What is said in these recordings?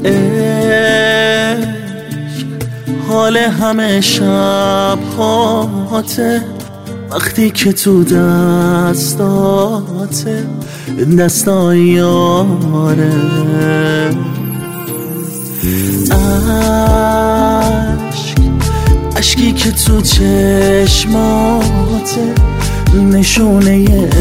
عشق حال همه شب هاته، وقتی که تو دستاته دستای یاره. عشقی که تو چشماته نشونه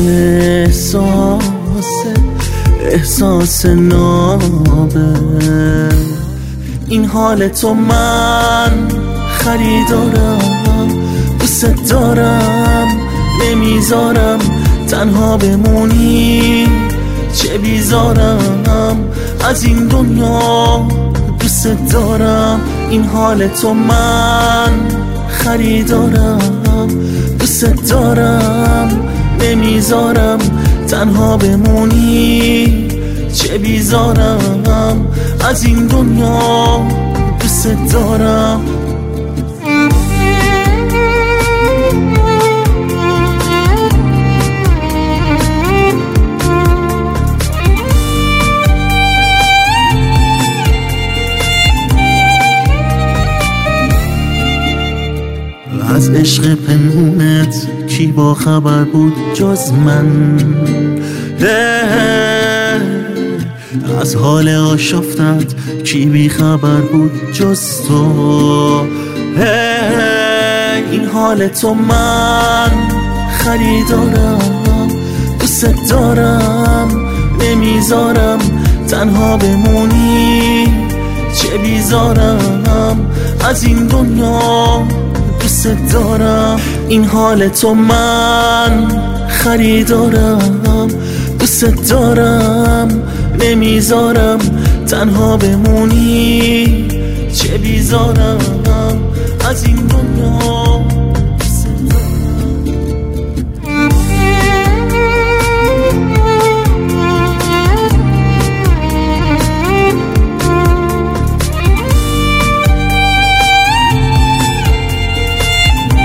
احساس نابه. این حال تو من خریدارم، دوست دارم نمیذارم تنها بمونی، چه بیزارم از این دنیا دوست دارم. این حال تو من خریدارم، دوست دارم نمیذارم تنها بمونی، چه بیزارم از این دنیا دوست دارم. از عشق پنهونت کی با خبر بود جز من؟ از حال آشفتت کی بی خبر بود جز تو؟ این حال تو من خریدارم، دوست دارم نمیذارم تنها بمونی، چه بیزارم از این دنیا دوست دارم. این حال تو من خریدارم، دوست دارم نمیذارم تنها بمونی، چه بیزارم از این دنیا دوست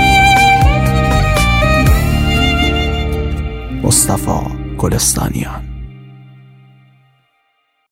مصطفی گلستانیان.